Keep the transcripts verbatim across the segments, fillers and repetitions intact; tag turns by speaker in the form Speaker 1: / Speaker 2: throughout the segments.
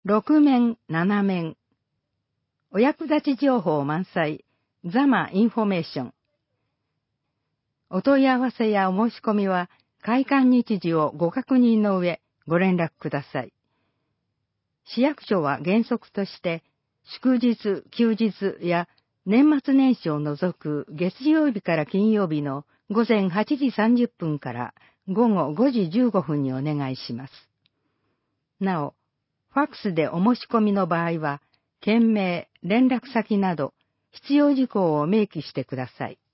Speaker 1: ろく面なな面。お役立ち情報満載、ザマインフォメーション。お問い合わせやお申し込みは、開館日時をご確認の上、ご連絡ください。市役所は原則として、祝日、休日や年末年始を除く月曜日から金曜日の午前はちじさんじゅっぷんから午後ごじじゅうごふんにお願いします。なお、ファックスでお申し込みの場合は、件名、連絡先など必要事項を明記してください。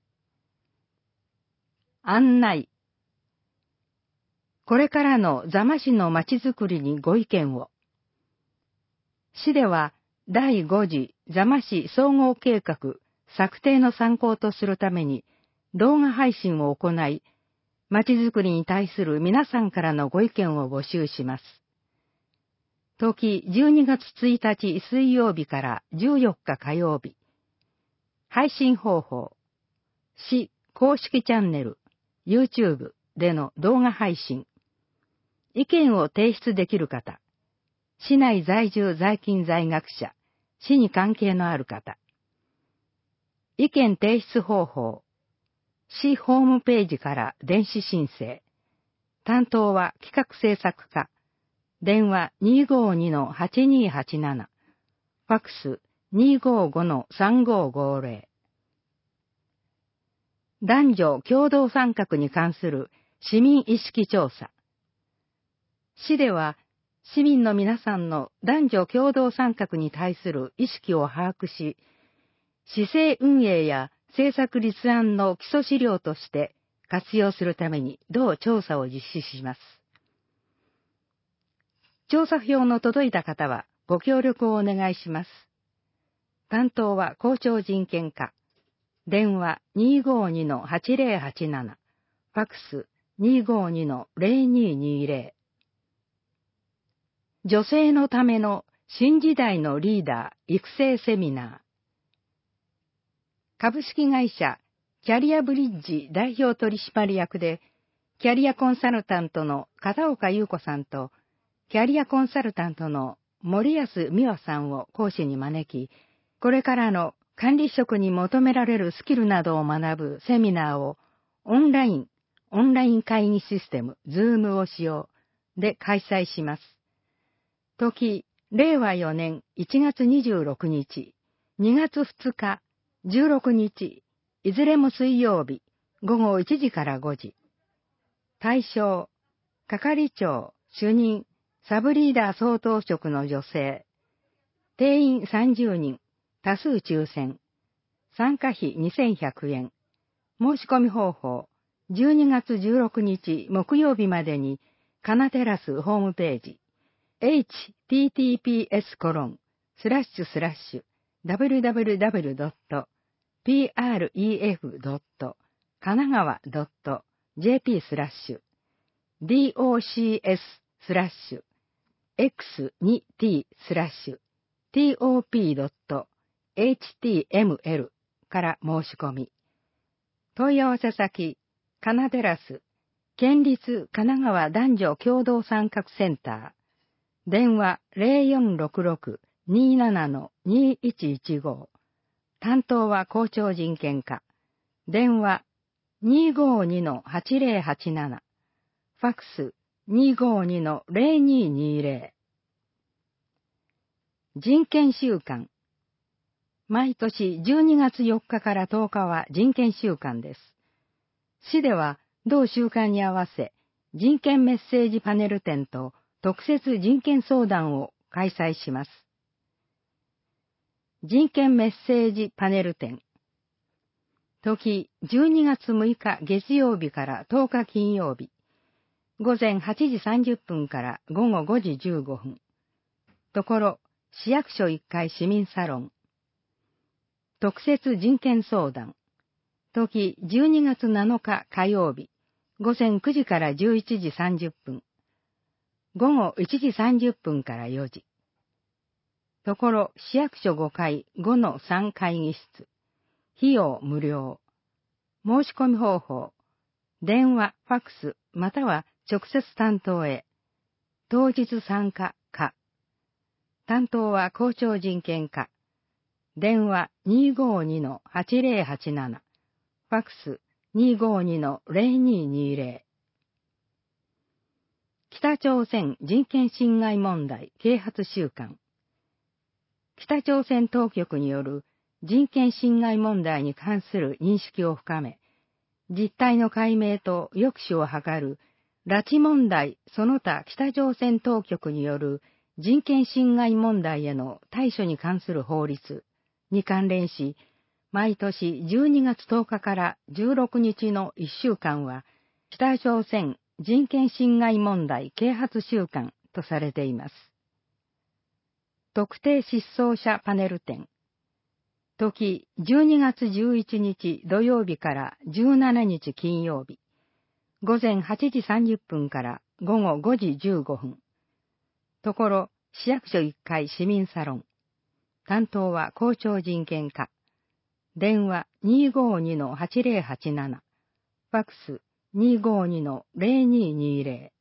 Speaker 1: 案内。これからの座間市のまちづくりにご意見を。市ではだいご次座間市総合計画策定の参考とするために動画配信を行い、まちづくりに対する皆さんからのご意見を募集します。時じゅうにがつついたち水曜日からじゅうよっか火曜日。配信方法。市公式チャンネル、YouTube での動画配信。意見を提出できる方。市内在住在勤在学者、市に関係のある方。意見提出方法。市ホームページから電子申請。担当は企画制作課。電話 にーごーにのはちにーはちなな。ファックス にーごーごのさんごーごーぜろ。男女共同参画に関する市民意識調査。市では、市民の皆さんの男女共同参画に対する意識を把握し、市政運営や政策立案の基礎資料として活用するために同調査を実施します。調査票の届いた方はご協力をお願いします。担当は校長人権課。電話 にーごーにのはちぜろはちなな。ファックス にーごーにのぜろにーにーぜろ。女性のための新時代のリーダー育成セミナー。株式会社キャリアブリッジ代表取締役で、キャリアコンサルタントの片岡優子さんと、キャリアコンサルタントの森安美和さんを講師に招き、これからの管理職に求められるスキルなどを学ぶセミナーをオンライン、オンライン会議システム、ズームを使用で開催します。時、れいわよねんいちがつにじゅうろくにち、にがつふつか、じゅうろくにち、いずれも水曜日、ごごいちじからごじ。対象、係長、主任、サブリーダー相当職の女性。定員さんじゅうにん、多数抽選。参加費にせんひゃくえん。申し込み方法、じゅうにがつじゅうろくにち木曜日までに、カナテラスホームページ、エイチティーティーピーエスコロンスラッシュスラッシュダブリュダブリュダブリュドットピーアールイーエフドットかながわドットジェーピースラッシュディーオーシーエススラッシュエックスツーティースラッシュティーオーピードットエイチティーエムエル から申し込み。問い合わせ先、カナテラス、県立神奈川男女共同参画センター。電話 ぜろよんろくろくにーななのにーいちいちご。担当は校長人権課。電話 にーごーにのはちぜろはちなな。ファックス にーごーにのぜろにーにーぜろ。人権週間。毎年じゅうにがつよっかからとおかは人権週間です。市では同週間に合わせ、人権メッセージパネル展と特設人権相談を開催します。人権メッセージパネル展。時じゅうにがつむいか月曜日からとおか金曜日。午前はちじさんじゅっぷんからごごごじじゅうごふん。ところ、市役所いっかい市民サロン。特設人権相談。時じゅうにがつなのか火曜日。午前くじからじゅういちじさんじゅっぷん。ごごいちじさんじゅっぷんからよじ。ところ、市役所ごかいごのさん会議室。費用無料。申し込み方法。電話、ファックス、または直接担当へ。当日参加か。 担当は校長人権課。電話 にーごーにのはちぜろはちなな。ファックス にーごーにのぜろにーにーぜろ。北朝鮮人権侵害問題啓発週間。北朝鮮当局による人権侵害問題に関する認識を深め、実態の解明と抑止を図る拉致問題その他北朝鮮当局による人権侵害問題への対処に関する法律に関連し、毎年じゅうにがつとおかからじゅうろくにちのいっしゅうかんは、北朝鮮人権侵害問題啓発週間とされています。特定失踪者パネル展。時じゅうにがつじゅういちにち土曜日からじゅうしちにち金曜日。午前はちじさんじゅっぷんから午後ごじじゅうごふん。ところ、市役所いっかい市民サロン。担当は校長人権課。電話 にーごーにのはちぜろはちなな。ファックス にーごーにのぜろにーにーぜろ。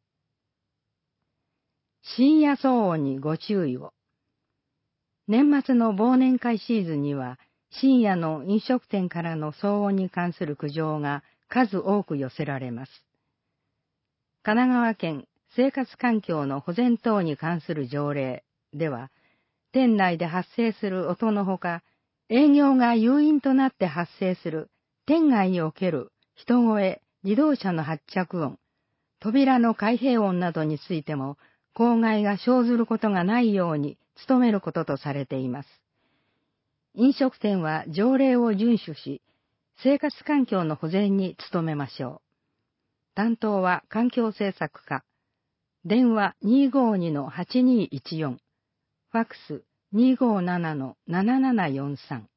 Speaker 1: 深夜騒音にご注意を。年末の忘年会シーズンには、深夜の飲食店からの騒音に関する苦情が数多く寄せられます。神奈川県生活環境の保全等に関する条例では、店内で発生する音のほか、営業が誘引となって発生する店外における人声、自動車の発着音、扉の開閉音などについても、公害が生ずることがないように努めることとされています。飲食店は条例を遵守し、生活環境の保全に努めましょう。担当は環境政策課。電話 にーごーにのはちにーいちよん。ファックス にーごーななのななななよんさん。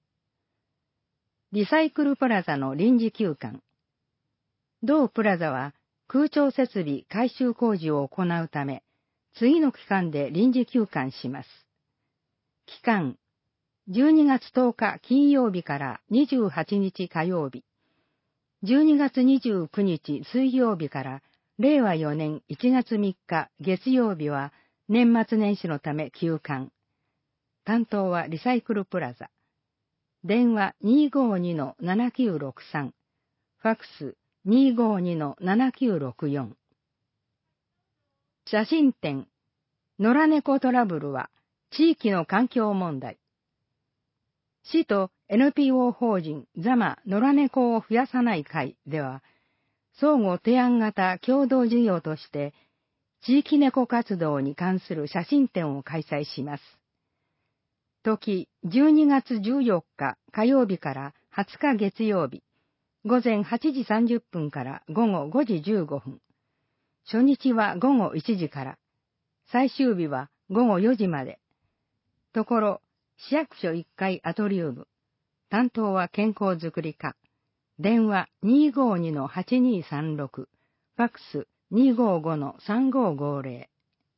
Speaker 1: リサイクルプラザの臨時休館。同プラザは空調設備改修工事を行うため、次の期間で臨時休館します。期間、じゅうにがつとおか金曜日からにじゅうはちにち火曜日、じゅうにがつにじゅうくにち水曜日かられいわよねんいちがつみっか月曜日は年末年始のため休館。担当はリサイクルプラザ。電話 にーごーにのななきゅうろくさん。ファックス にーごーにのななきゅうろくよん。写真展、野良猫トラブルは地域の環境問題。市と エヌピーオー 法人ザマ野良猫を増やさない会では、相互提案型共同事業として、地域猫活動に関する写真展を開催します。時じゅうにがつじゅうよっか火曜日からはつか月曜日、午前はちじさんじゅっぷんから午後ごじじゅうごふん。初日は午後いちじから、最終日は午後よじまで。ところ、市役所いっかいアトリウム。担当は健康づくり課。電話 にーごーにのはちにーさんろく。ファックス にーごーごのさんごーごーぜろ。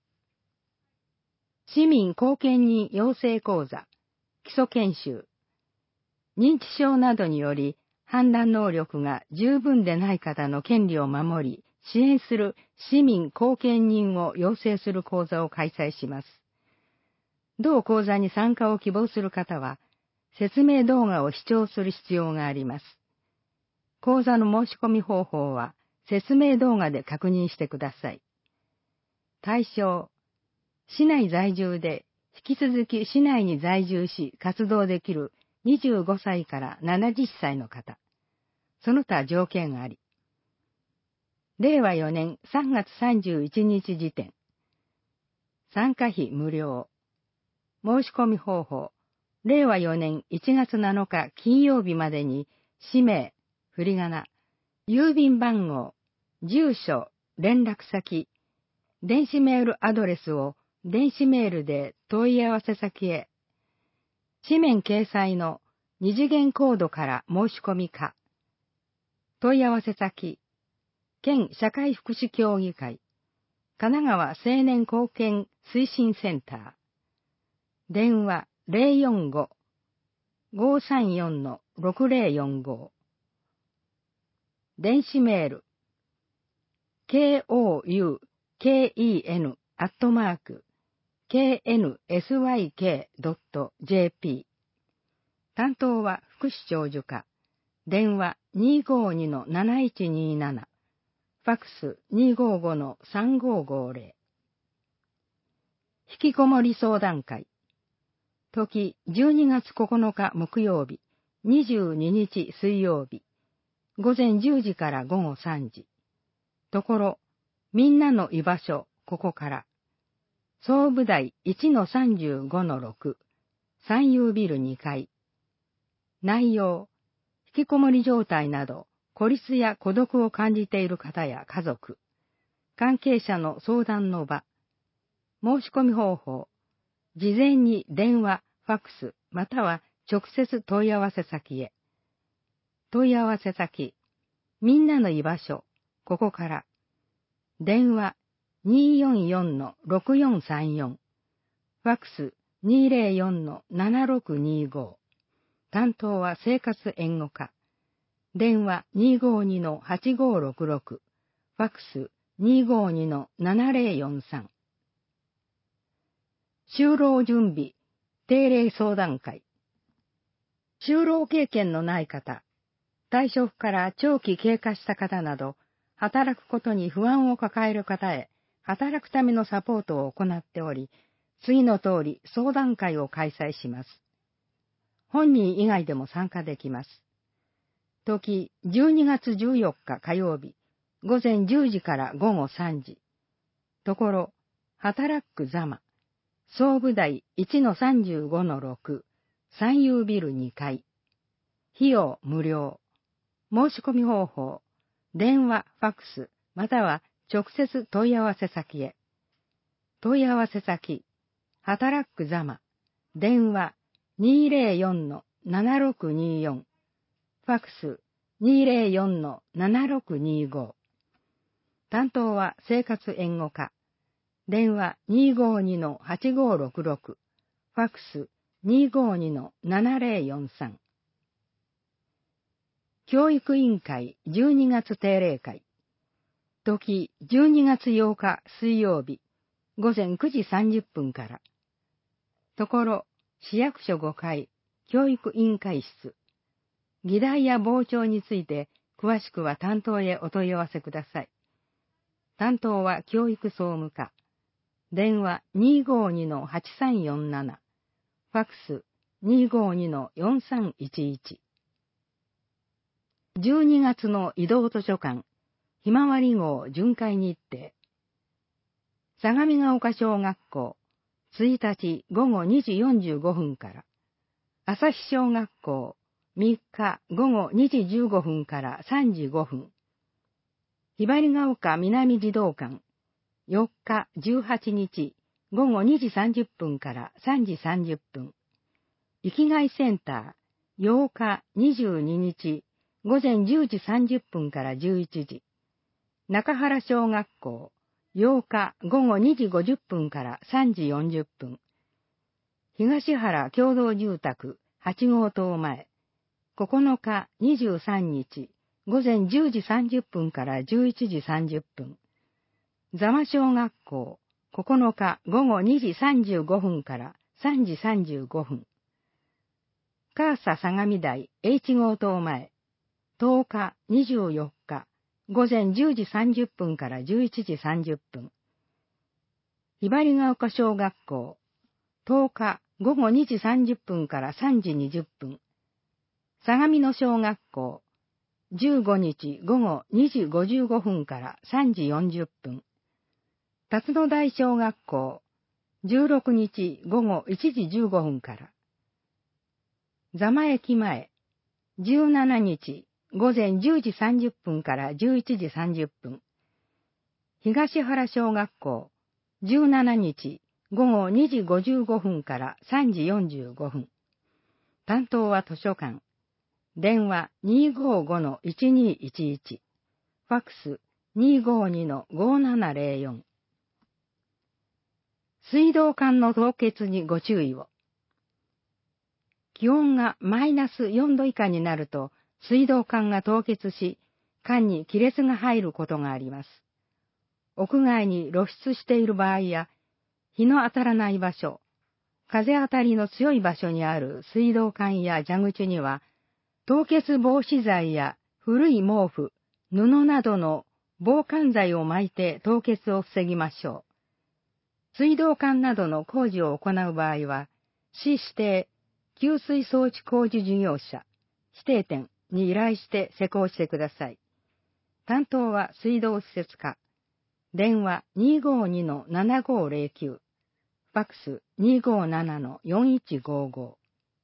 Speaker 1: 市民後見人養成講座。基礎研修。認知症などにより判断能力が十分でない方の権利を守り、支援する市民後見人を養成する講座を開催します。同講座に参加を希望する方は、説明動画を視聴する必要があります。講座の申し込み方法は、説明動画で確認してください。対象、市内在住で、引き続き市内に在住し活動できるにじゅうごさいからななじゅっさいの方。その他条件あり。れいわよねんさんがつさんじゅういちにち時点。参加費無料。申し込み方法。れいわよねんいちがつなのか金曜日までに、氏名、振り仮名、郵便番号、住所、連絡先、電子メールアドレスを電子メールで問い合わせ先へ。紙面掲載の二次元コードから申し込みか。問い合わせ先、県社会福祉協議会、神奈川青年貢献推進センター。電話 ゼロよんご ごーさんよん ろくゼロよんご。電子メール ケーオーユーケーイーエヌ アットマークケーエヌエスワイケードットジェーピー。担当は福祉長寿課。電話 にーごーにのなないちにーなな。ファックス にーごーごのさんごーごーゼロ。引きこもり相談会。時じゅうにがつここのか木曜日、にじゅうににち水曜日。午前じゅうじから午後さんじ。ところ、みんなの居場所、ここから。総武台 いちのさんじゅうごのろく。三遊ビルにかい。内容、引きこもり状態など、孤立や孤独を感じている方や家族、関係者の相談の場。申し込み方法、事前に電話、ファックス、または直接問い合わせ先へ。問い合わせ先、みんなの居場所、ここから。電話 にーよんよんのろくよんさんよん。ファックス にーぜろよんのななろくにーご。担当は生活援護課。電話 にーごーにのはちごーろくろく。ファックス にーごーにのななぜろよんさん。就労準備、定例相談会。就労経験のない方、退職から長期経過した方など、働くことに不安を抱える方へ、働くためのサポートを行っており、次の通り相談会を開催します。本人以外でも参加できます。時、じゅうにがつじゅうよっか火曜日、午前じゅうじから午後さんじ。ところ、働くざま。総武台 いちのさんじゅうごのろく、三遊ビルにかい。費用無料。申し込み方法、電話、ファックス、または直接問い合わせ先へ。問い合わせ先、働くざま。電話 にーぜろよんのななろくにーよん。ファックス にーぜろよんのななろくにーご。担当は生活援護課。電話 にーごーにのはちごーろくろく。ファックス にーごーにのななぜろよんさん。教育委員会じゅうにがつ定例会。時じゅうにがつようか水曜日、午前くじさんじゅっぷんから。ところ、市役所ごかい、教育委員会室。議題や傍聴について、詳しくは担当へお問い合わせください。担当は教育総務課。電話 にーごーにのはちさんよんなな。ファックス にーごーにのよんさんいちいち。じゅうにがつの移動図書館、ひまわり号巡回日程。相模ヶ丘小学校、ついたちごごにじよんじゅうごふんから。朝日小学校、みっかごごにじじゅうごふんからさんじごふん。ひばりが丘南児童館、よっかじゅうはちにちごごにじさんじゅっぷんからさんじさんじゅっぷん。生きがいセンター、ようかにじゅうににちごぜんじゅうじさんじゅっぷんからじゅういちじ。中原小学校、ようかごごにじごじゅっぷんからさんじよんじゅっぷん。東原共同住宅はちごうとうまえ、ここのかにじゅうさんにちごぜんじゅうじさんじゅっぷんからじゅういちじさんじゅっぷん。座間小学校、ここのかごごにじさんじゅうごふんからさんじさんじゅうごふん。カーサ相模台 H 号棟前、とおかにじゅうよっかごぜんじゅうじさんじゅっぷんからじゅういちじさんじゅっぷん。ひばりが丘小学校、とおかごごにじさんじゅっぷんからさんじにじゅっぷん。相模野小学校、じゅうごにちごごにじごじゅうごふんからさんじよんじゅっぷん。辰野台小学校、じゅうろくにちごごいちじじゅうごふんから。座間駅前、じゅうしちにちごぜんじゅうじさんじゅっぷんからじゅういちじさんじゅっぷん。東原小学校、じゅうしちにちごごにじごじゅうごふんからさんじよんじゅうごふん。担当は図書館。電話 にーごーごのいちにいちいち。ファックス にーごーにのごななぜろよん。水道管の凍結にご注意を。気温がマイナスよんど以下になると、水道管が凍結し、管に亀裂が入ることがあります。屋外に露出している場合や、 日の当たらない場所、風当たりの強い場所にある水道管や蛇口には、凍結防止剤や古い毛布、布などの防寒剤を巻いて凍結を防ぎましょう。水道管などの工事を行う場合は、市指定給水装置工事事業者、指定店に依頼して施工してください。担当は水道施設課。電話 にーごーにのななごーぜろきゅう。ファックス にーごーななのよんいちごーごー。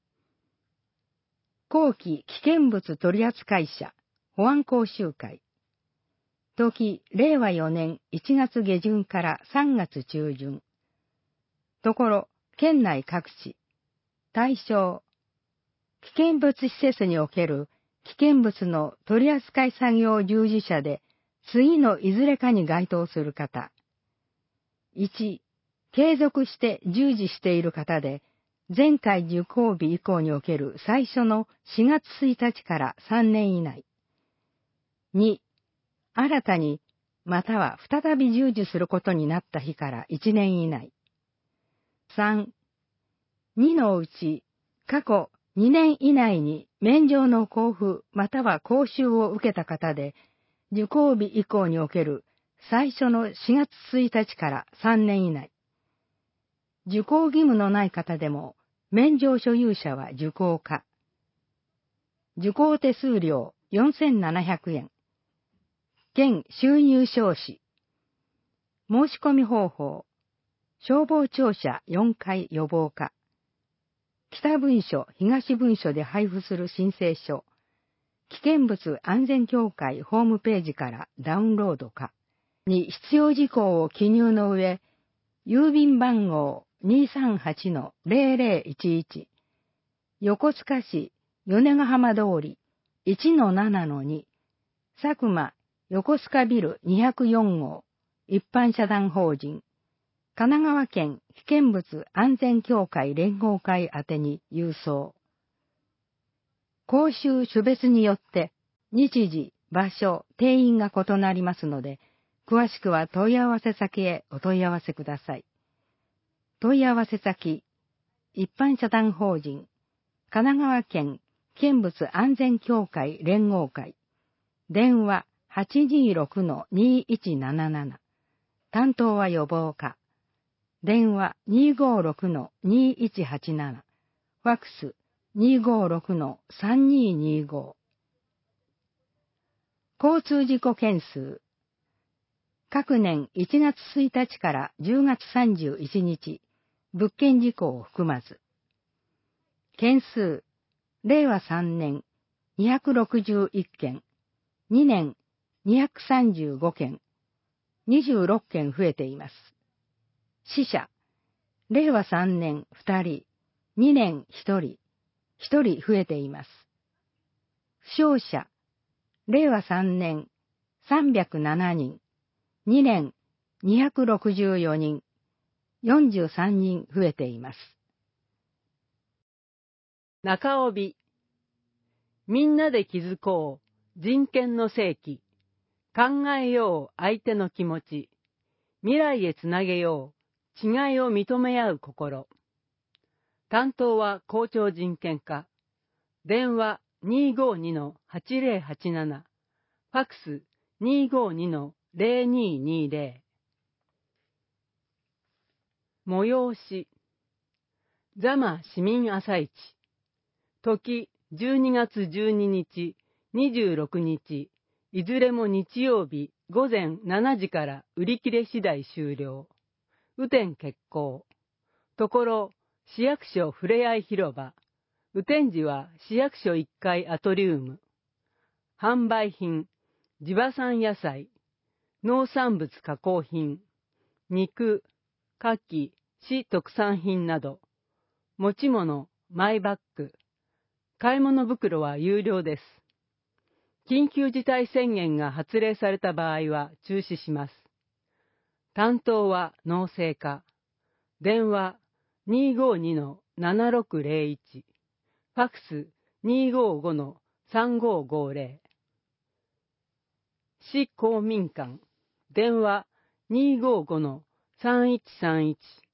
Speaker 1: 後期危険物取扱者、保安講習会。時、れいわよねんいちがつげじゅんからさんがつちゅうじゅん。ところ、県内各地。対象。危険物施設における危険物の取扱作業従事者で、次のいずれかに該当する方。いち、継続して従事している方で、前回受講日以降における最初のしがつついたちからさんねん以内。に、新たに、または再び従事することになった日からいちねん以内。さん、にのうち、過去にねん以内に免状の交付または講習を受けた方で、受講日以降における最初のしがつついたちからさんねん以内。受講義務のない方でも、免状所有者は受講可。受講手数料よんせんななひゃくえん。県収入証紙。申し込み方法。消防庁舎よんかい予防課。北分署、東分署で配布する申請書。危険物安全協会ホームページからダウンロードか。に必要事項を記入の上、郵便番号 にーさんはちのぜろぜろいちいち。横須賀市米ヶ浜通り いちのななのに。佐久間横須賀ビルにひゃくよんごう。一般社団法人。神奈川県危険物安全協会連合会宛てに郵送。講習種別によって日時、場所、定員が異なりますので、詳しくは問い合わせ先へお問い合わせください。問い合わせ先、一般社団法人、神奈川県危険物安全協会連合会、電話 はちにーろくのにいちなななな、担当は予防課、電話 にーごーろくのにいちはちなな、ファックス にーごーろくのさんにーにーごー。交通事故件数。各年いちがつついたちからじゅうがつさんじゅういちにち、物件事項を含まず。件数、れいわさんねんにひゃくろくじゅういっけん、にねんにひゃくさんじゅうごけん、にじゅうろっけん増えています。死者、れいわさんねんふたり、にねんひとり、ひとり増えています。負傷者、れいわさんねんさんびゃくななにん、にねんにひゃくろくじゅうよにん、よんじゅうさんにん増えています。
Speaker 2: 中帯。みんなで気づこう。人権の世紀。考えよう相手の気持ち。未来へつなげよう。違いを認め合う心。担当は校長人権課。電話 にーごーにのはちぜろはちなな。ファックス にーごーにのぜろにーにーぜろ。催し。座間市民朝市。時じゅうにがつじゅうににち、にじゅうろくにち、いずれも日曜日ごぜんしちじから売り切れ次第終了。雨天決行。ところ、市役所ふれあい広場。雨天時は市役所いっかいアトリウム。販売品、地場産野菜、農産物加工品、肉、牡蠣、市特産品など、持ち物、マイバッグ、買い物袋は有料です。緊急事態宣言が発令された場合は中止します。担当は農政課。電話 にーごーにのななろくぜろいち。ファックス にーごーごのさんごーごーぜろ。市公民館。電話 にーごーごのさんいちさんいち。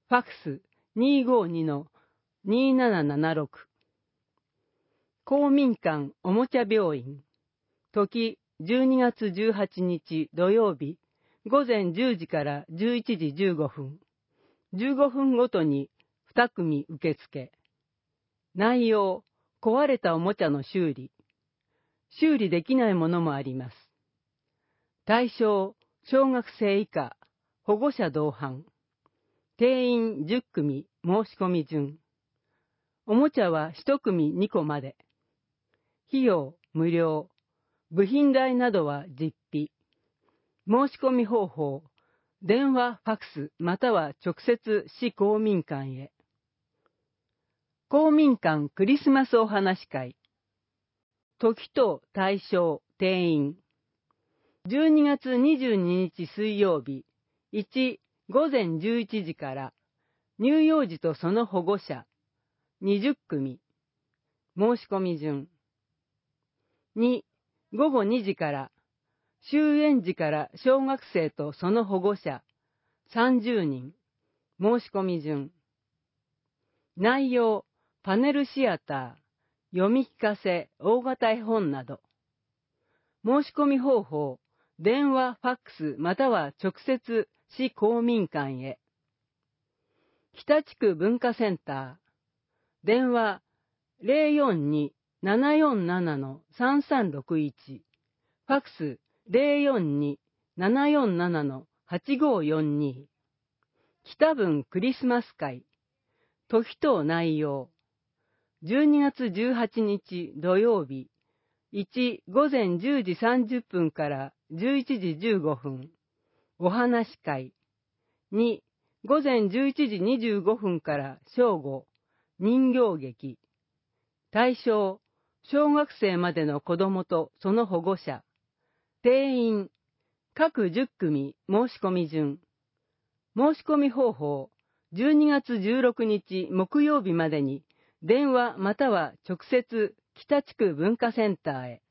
Speaker 2: ファクス にーごーにのにーななななろく。公民館おもちゃ病院。時じゅうにがつじゅうはちにち土曜日、午前じゅうじからじゅういちじじゅうごふん。じゅうごふんごとににくみ受付。内容、壊れたおもちゃの修理。修理できないものもあります。対象、小学生以下、保護者同伴。定員じゅっくみ申し込み順。おもちゃはいちくみにこまで。費用無料。部品代などは実費。申し込み方法、電話、ファクス、または直接市公民館へ。公民館クリスマスお話会。時と対象、定員。じゅうにがつにじゅうににち水曜日、いち、午前じゅういちじから、乳幼児とその保護者、にじゅっくみ。申し込み順。に、午後にじから、終園時から小学生とその保護者、さんじゅうにん。申し込み順。内容、パネルシアター、読み聞かせ、大型絵本など。申し込み方法、電話、ファックス、または直接市公民館へ。北地区文化センター。電話 ゼロよんに ななよんなな さんさんろくいち。ファックス ゼロよんに ななよんなな はちごよんに。北分クリスマス会。時と内容。じゅうにがつじゅうはちにち土曜日。いち、午前じゅうじさんじゅっぷんからじゅういちじじゅうごふん。お話会。に、午前じゅういちじにじゅうごふんから正午。人形劇。対象、小学生までの子供とその保護者。定員、各じゅっくみ申し込み順。申し込み方法、じゅうにがつじゅうろくにち木曜日までに電話または直接北地区文化センターへ。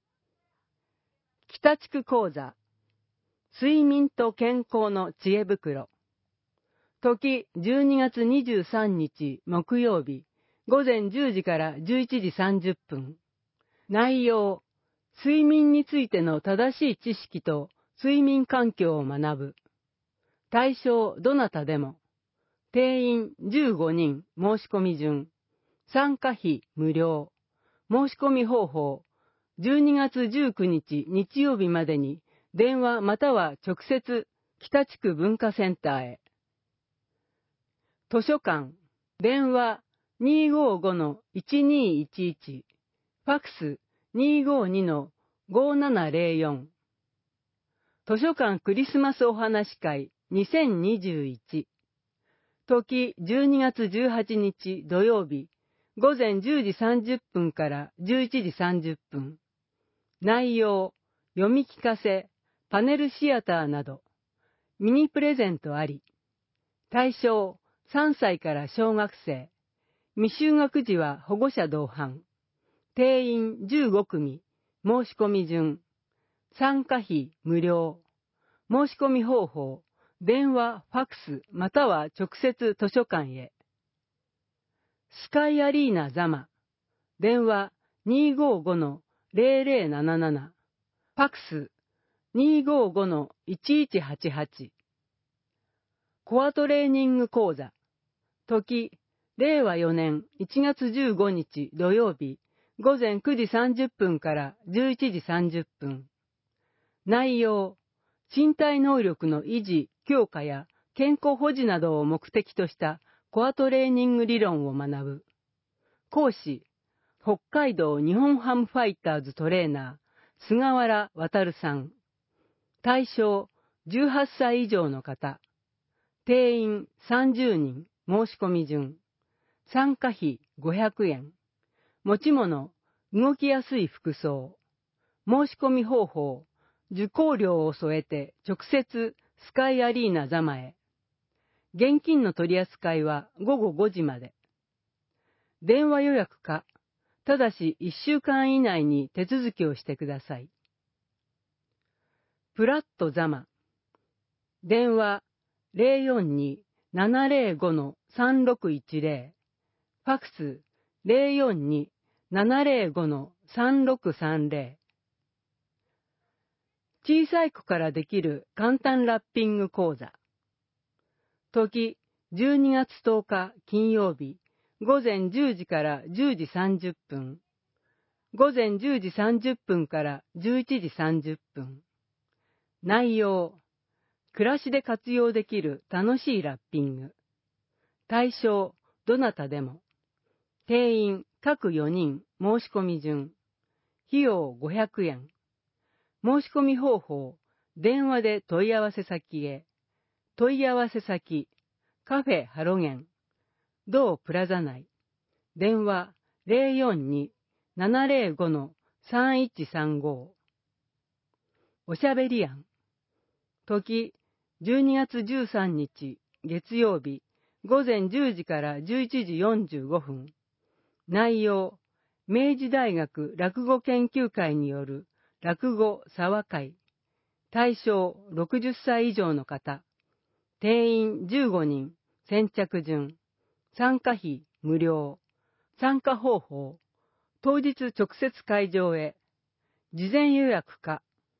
Speaker 2: 北地区講座、睡眠と健康の知恵袋。時じゅうにがつにじゅうさんにち木曜日、午前じゅうじからじゅういちじさんじゅっぷん。内容、睡眠についての正しい知識と睡眠環境を学ぶ。対象どなたでも。定員じゅうごにん申し込み順。参加費無料。申し込み方法、じゅうにがつじゅうくにち日曜日までに電話または直接北地区文化センターへ。図書館、電話 にーごーごのいちにーいちいち、ファックス にーごーにのごーななゼロよん。図書館クリスマスお話会にせんにじゅういち。時じゅうにがつじゅうはちにち土曜日、午前じゅうじさんじゅっぷんからじゅういちじさんじゅっぷん。内容、読み聞かせ、パネルシアターなど。ミニプレゼントあり。対象、さんさいから小学生。未就学児は保護者同伴。定員じゅうごくみ。申し込み順。参加費無料。申し込み方法、電話、ファックス、または直接図書館へ。スカイアリーナザマ。電話 にーごーごのゼロゼロなななな。ファックス にーごーごのいちいちはちはち。コアトレーニング講座。時、れいわよねんいちがつじゅうごにち土曜日、午前くじさんじゅっぷんからじゅういちじさんじゅっぷん。内容、身体能力の維持、強化や健康保持などを目的としたコアトレーニング理論を学ぶ。講師、北海道日本ハムファイターズトレーナー、菅原渉さん。対象、じゅうはっさい以上の方。定員さんじゅうにん、申し込み順。参加費ごひゃくえん。持ち物、動きやすい服装。申し込み方法、受講料を添えて直接スカイアリーナザマへ。現金の取り扱いはごごごじまで。電話予約か、ただしいっしゅうかん以内に手続きをしてください。プラットザマ。電話 ゼロよんにななゼロごのさんろくいちゼロ、ファクス ゼロよんに ななゼロごのさんろくさんゼロ。小さい子からできる簡単ラッピング講座。時、じゅうにがつとおか金曜日、午前じゅうじからじゅうじさんじゅっぷん。午前じゅうじさんじゅっぷんからじゅういちじさんじゅっぷん。内容、暮らしで活用できる楽しいラッピング。対象、どなたでも。定員、各よにん、申し込み順。費用ごひゃくえん。申し込み方法、電話で問い合わせ先へ。問い合わせ先、カフェハロゲン、同プラザ内。電話 ゼロよんに ななゼロごのさんいちさんご。おしゃべり案。時、じゅうにがつじゅうさんにち、月曜日、午前じゅうじからじゅういちじよんじゅうごふん。内容、明治大学落語研究会による落語沢会。対象ろくじゅっさい以上の方。定員じゅうごにん、先着順。参加費無料。参加方法、当日直接会場へ。事前予約か。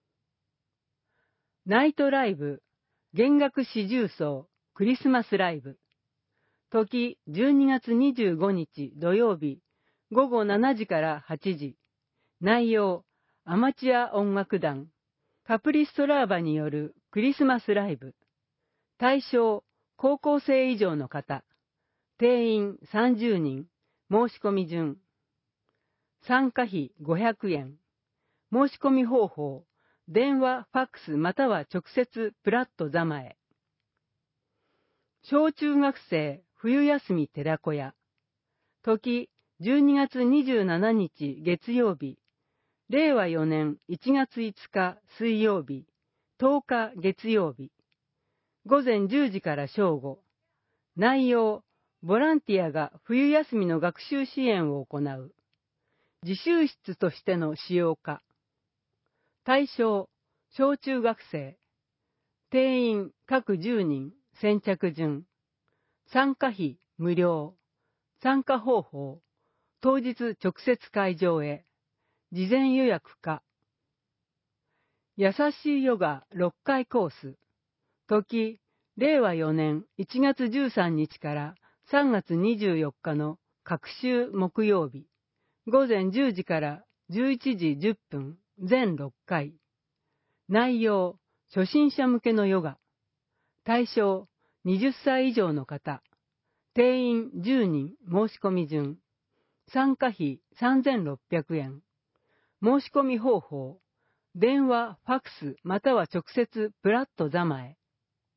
Speaker 2: ナイトライブ、弦楽四重奏、クリスマスライブ。時じゅうにがつにじゅうごにち土曜日、ごごしちじからはちじ。内容、アマチュア音楽団、カプリストラーバによるクリスマスライブ。対象、高校生以上の方。定員さんじゅうにん、申し込み順。参加費ごひゃくえん。申し込み方法、電話、ファックスまたは直接プラットザマへ。小中学生冬休み寺子屋。時、じゅうにがつにじゅうしちにち月曜日。れいわよねんいちがついつか水曜日。とおか月曜日。午前じゅうじから正午。内容、ボランティアが冬休みの学習支援を行う。自習室としての使用か。対象、小中学生。定員各じゅうにん、先着順。参加費無料。参加方法、当日直接会場へ。事前予約か。優しいヨガろっかいコース。時、れいわよねんいちがつじゅうさんにちからさんがつにじゅうよっかの各週木曜日。午前じゅうじからじゅういちじじゅっぷん、全ろっかい。内容、初心者向けのヨガ。対象、はたち以上の方。定員じゅうにん、申し込み順。参加費さんぜんろっぴゃくえん。申し込み方法、電話、ファックスまたは直接プラットザマへ。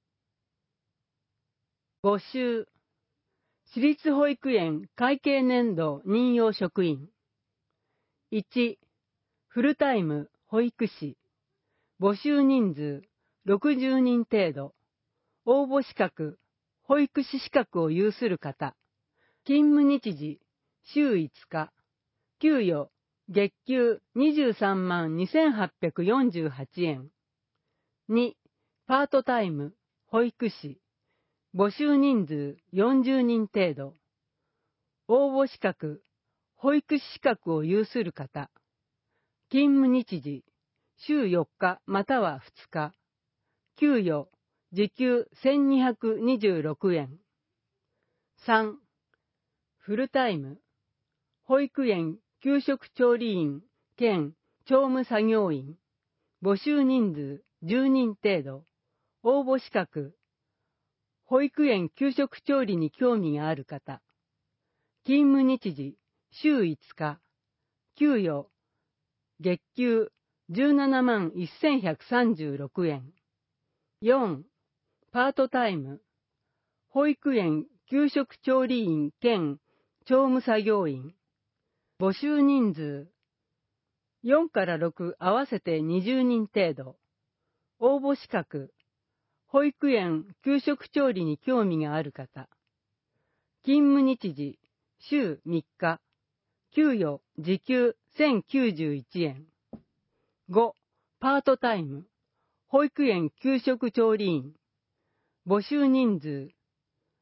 Speaker 2: 募集。私立保育園会計年度任用職員。いち、フルタイム保育士。募集人数ろくじゅうにん程度。応募資格、保育士資格を有する方。勤務日時、週いつか。給与、月給にじゅうさんまんにせんはっぴゃくよんじゅうはちえん。に、パートタイム、保育士。募集人数よんじゅうにん程度。応募資格、保育士資格を有する方。勤務日時、週よっかまたはふつか。給与、時給せんにひゃくにじゅうろくえん。さん、フルタイム、保育園給食調理員兼調務作業員。募集人数じゅうにん程度。応募資格、保育園給食調理に興味がある方。勤務日時、週いつか。給与、月給じゅうななまんせんひゃくさんじゅうろくえん。よん、パートタイム、保育園給食調理員兼調務作業員。募集人数、よんからろく合わせてにじゅうにん程度。応募資格、保育園給食調理に興味がある方。勤務日時、週みっか。給与、時給せんきゅうじゅういちえん。ご、パートタイム、保育園給食調理員。募集人数、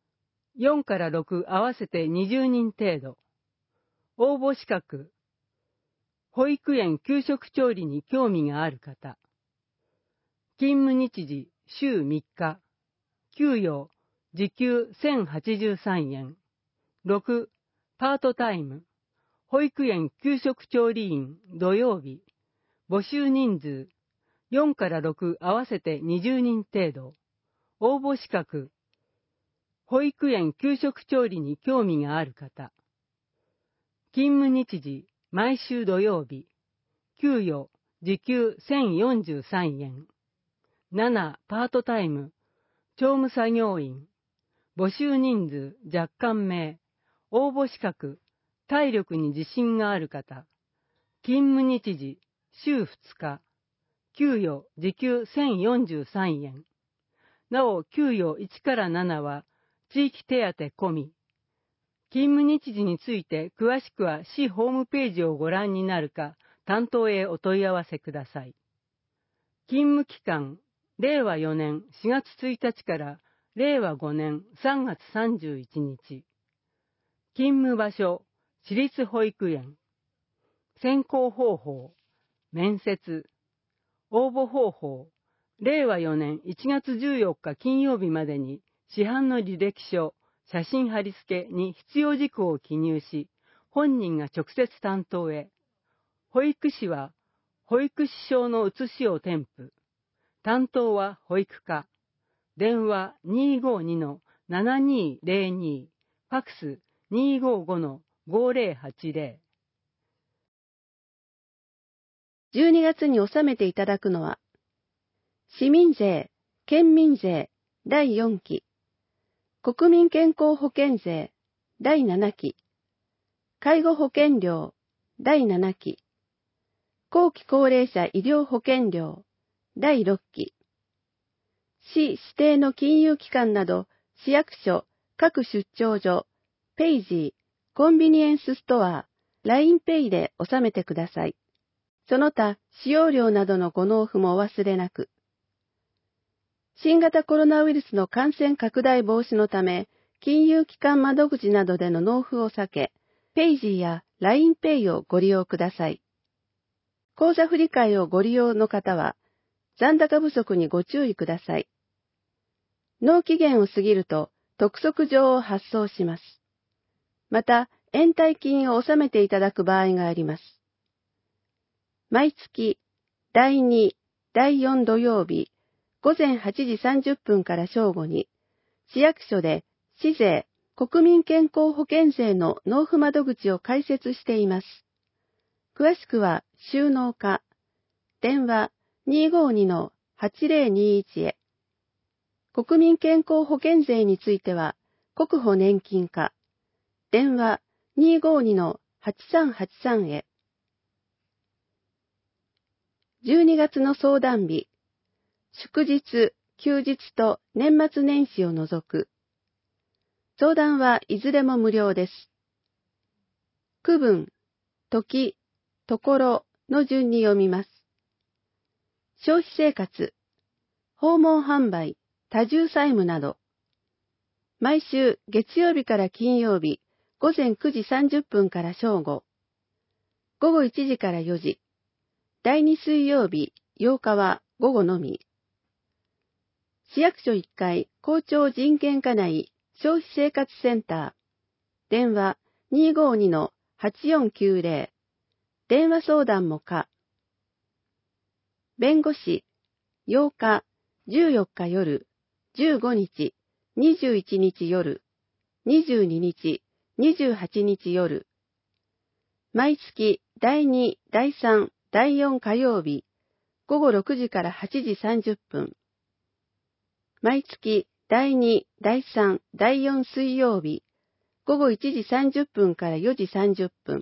Speaker 2: よんからろく合わせてにじゅうにん程度。応募資格。保育園給食調理に興味がある方。勤務日時週みっか。給与時給せんはちじゅうさんえん。ろく、パートタイム。保育園給食調理員土曜日。募集人数よんからろく合わせてにじゅうにん程度。応募資格。保育園給食調理に興味がある方。勤務日時毎週土曜日。給与時給せんよんじゅうさんえん。なな、パートタイム。調務作業員。募集人数若干名。応募資格。体力に自信がある方。勤務日時週ふつか。給与時給せんよんじゅうさんえん。なお、給与いちからななは地域手当込み。勤務日時について詳しくは市ホームページをご覧になるか、担当へお問い合わせください。勤務期間、れいわよねんしがつついたちかられいわごねんさんがつさんじゅういちにち。勤務場所、私立保育園。選考方法、面接。応募方法、れいわよねんいちがつじゅうよっか金曜日までに市販の履歴書、写真貼り付けに必要事項を記入し、本人が直接担当へ。保育士は保育士証の写しを添付。担当は保育課。電話 にーごーにのななにーぜろに、ファックス にーごーごのごーぜろはちぜろ。
Speaker 3: じゅうにがつに納めていただくのは、市民税、県民税だいよんき、国民健康保険税だいななき、介護保険料だいななき、後期高齢者医療保険料だいろっき、市指定の金融機関など市役所、各出張所、ペイジー、コンビニエンスストア、ラインペイで納めてください。その他、使用料などのご納付もお忘れなく。新型コロナウイルスの感染拡大防止のため、金融機関窓口などでの納付を避け、ペイジーや ラインペイをご利用ください。口座振替をご利用の方は、残高不足にご注意ください。納期限を過ぎると、督促状を発送します。また、延滞金を納めていただく場合があります。毎月、だいに、だいよん土曜日、ごぜんはちじさんじゅっぷんから正午に、市役所で市税、国民健康保険税の納付窓口を開設しています。詳しくは、収納課、電話 にーごーにのはちぜろにいち へ。国民健康保険税については、国保年金課、電話 にーごーにのはちさんはちさん へ。じゅうにがつの相談日、祝日、休日と年末年始を除く。相談はいずれも無料です。区分、時、ところの順に読みます。消費生活、訪問販売、多重債務など。毎週月曜日から金曜日、ごぜんくじさんじゅっぷんから正午。ごごいちじからよじ。だいに水曜日、ようかは午後のみ。市役所いっかい校長人権課内消費生活センター。電話 にーごーにのはちよんきゅうぜろ。電話相談も可。弁護士、ようか、じゅうよっか夜、じゅうごにち、にじゅういちにち夜、にじゅうににち、にじゅうはちにち夜。毎月だいに、だいさん、だいよん火曜日、ごごろくじからはちじさんじゅっぷん。毎月だいに、だいさん、だいよん水曜日、ごごいちじさんじゅっぷんからよじさんじゅっぷん。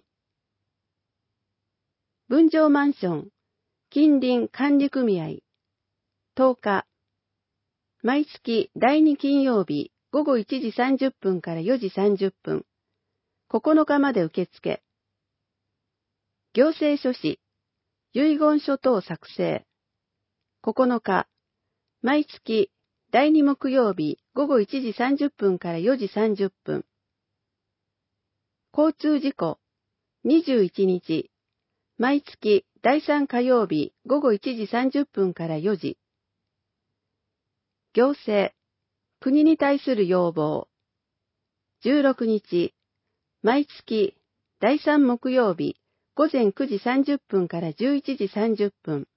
Speaker 3: 分譲マンション、近隣管理組合、とおか。毎月だいに金曜日、ごごいちじさんじゅっぷんからよじさんじゅっぷん。ここのかまで受付。行政書士、遺言書等作成。ここのか。毎月だいに木曜日ごごいちじさんじゅっぷんからよじさんじゅっぷん。交通事故にじゅういちにち、毎月だいさん火曜日ごごいちじさんじゅっぷんからよじ。行政、国に対する要望。じゅうろくにち、毎月だいさん木曜日ごぜんくじさんじゅっぷんからじゅういちじさんじゅっぷん。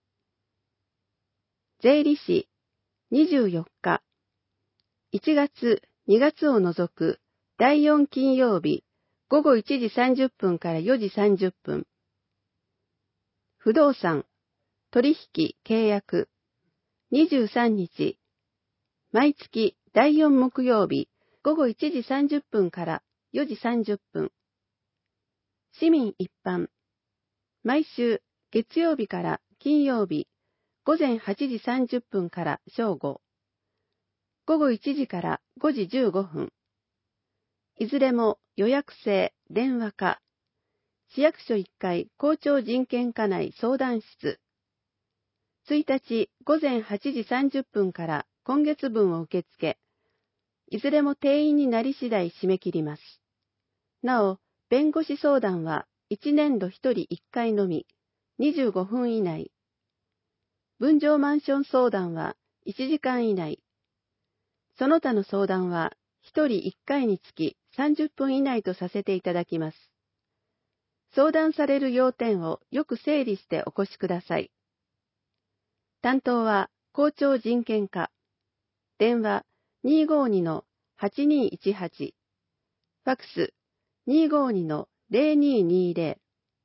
Speaker 3: 税理士、にじゅうよっか、いちがつ、にがつを除くだいよん金曜日ごごいちじさんじゅっぷんからよじさんじゅっぷん。不動産、取引、契約、にじゅうさんにち、毎月だいよん木曜日ごごいちじさんじゅっぷんからよじさんじゅっぷん。市民一般、毎週月曜日から金曜日ごぜんはちじさんじゅっぷんから正午、ごごいちじからごじじゅうごふん。いずれも予約制、電話か、市役所いっかい校長人権課内相談室。ついたちごぜんはちじさんじゅっぷんから今月分を受け付け、いずれも定員になり次第締め切ります。なお、弁護士相談はいちねんどひとりいっかいのみ、にじゅうごふん以内。分譲マンション相談はいちじかん以内。その他の相談はひとりいっかいにつきさんじゅっぷん以内とさせていただきます。相談される要点をよく整理してお越しください。担当は校長人権課。電話 にーごーにのはちにーいちはち。ファクス にーごーにのぜろにーにーぜろ。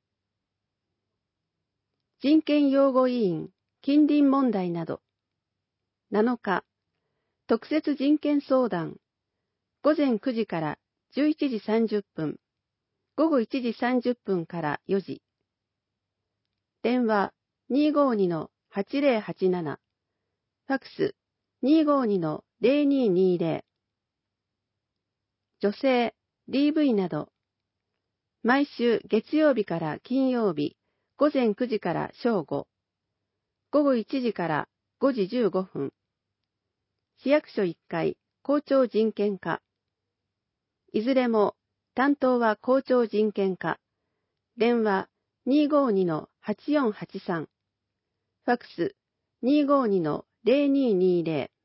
Speaker 3: 人権擁護委員、近隣問題など。なのか、特設人権相談。ごぜんくじからじゅういちじさんじゅっぷん。ごごいちじさんじゅっぷんからよじ。電話 にーごーにのはちぜろはちなな。ファクス にーごーにのぜろにーにーぜろ。女性、ディーブイ など。毎週月曜日から金曜日、ごぜんくじから正午。ごごいちじからごじじゅうごふん。市役所いっかい校長人権課。いずれも担当は校長人権課。電話 にーごーにのはちよんはちさん。ファクス にーごーにのぜろにーにーぜろ。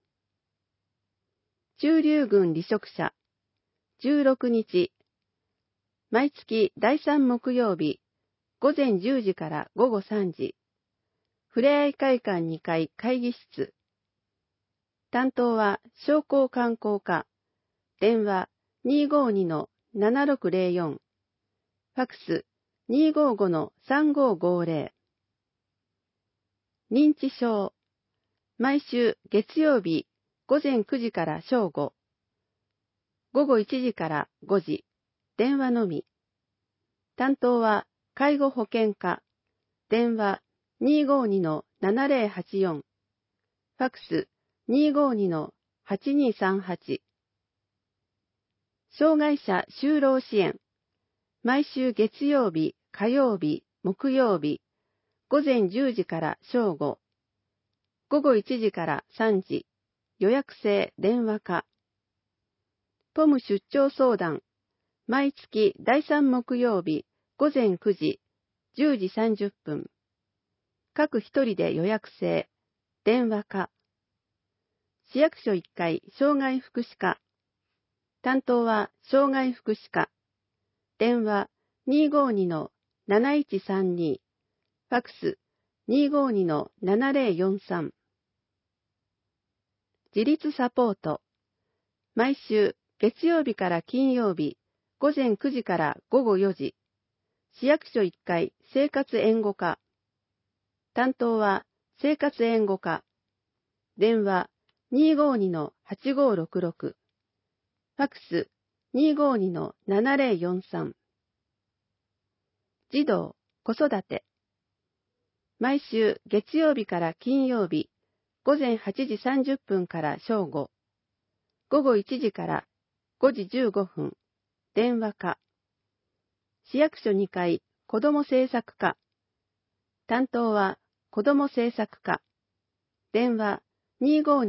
Speaker 3: 駐留軍離職者。じゅうろくにち。毎月だいさん木曜日、ごぜんじゅうじからごごさんじ。ふれあい会館にかい会議室。担当は商工観光課。電話 にーごーにのななろくぜろよん。ファクス にーごーごのさんごーごーぜろ。認知症。毎週月曜日ごぜんくじから正午。ごごいちじからごじ。電話のみ。担当は介護保険課。電話 にーごーにのななぜろはちよん。ファクス にーごーにのはちにーさんはち。障害者就労支援。毎週月曜日、火曜日、木曜日、ごぜんじゅうじから正午。ごごいちじからさんじ。予約制電話課。ポム出張相談。毎月だいさん木曜日、ごぜんくじ、じゅうじさんじゅっぷん。各一人で予約制。電話課。市役所いっかい障害福祉課。担当は障害福祉課。電話 にーごーにのなないちさんに。ファクス にーごーにのななぜろよんさん。自立サポート。毎週月曜日から金曜日、ごぜんくじからごごよじ。市役所いっかい生活援護課。担当は生活援護課。電話 にーごーにのはちごーろくろく。ファクス にーごーにのななぜろよんさん。児童、子育て。毎週月曜日から金曜日、ごぜんはちじさんじゅっぷんから正午。ごごいちじからごじじゅうごふん。電話課。市役所にかい子ども政策課。担当は子ども政策課。電話 にーごーにの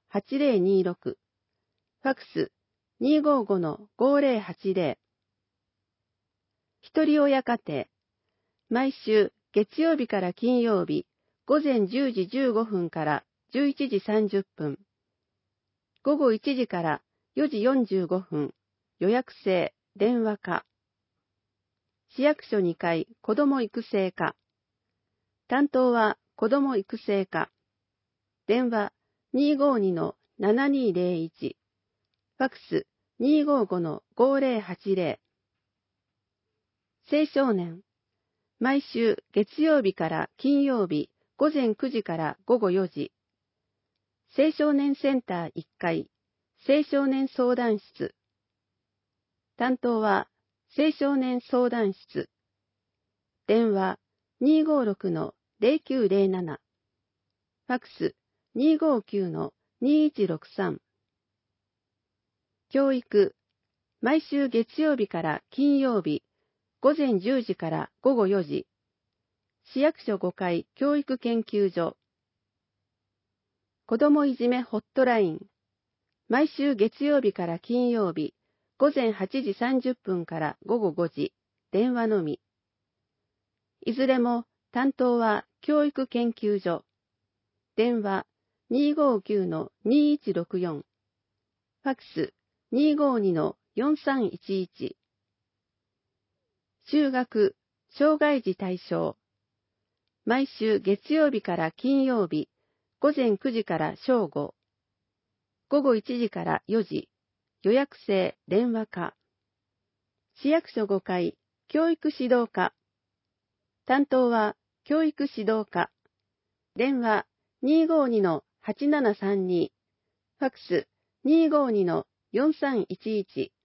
Speaker 3: はちぜろにろく、ファックス にーごーごのごーぜろはちぜろ。ひとり親家庭、毎週月曜日から金曜日、午前じゅうじじゅうごふんからじゅういちじさんじゅっぷん、午後いちじからよじよんじゅうごふん、予約制、電話課。市役所にかい子ども育成課。担当は子ども育成課。電話 にーごーにのななにーぜろいち、ファックス にーごーごのごーぜろはちぜろ。青少年、毎週月曜日から金曜日午前くじから午後よじ。青少年センターいっかい、青少年相談室。担当は青少年相談室。電話 にーごーろくのぜろきゅうぜろなな。ファックス にーごーきゅうのにーいちろくさん。教育、毎週月曜日から金曜日、午前じゅうじから午後よじ。市役所ごかい教育研究所。子どもいじめホットライン、毎週月曜日から金曜日、午前はちじさんじゅっぷんから午後ごじ、電話のみ。いずれも担当は教育研究所。電話 にーごーきゅうのにーいちろくよん。ファックス にーごーにのよんさんいちいち。就学、障害児対象。毎週月曜日から金曜日、午前くじから正午。午後いちじからよじ、予約制電話課。市役所ごかい教育指導課。担当は教育指導課。電話 にーごーにのはちななさんに、ファックス にーごーにのよんさんいちいち。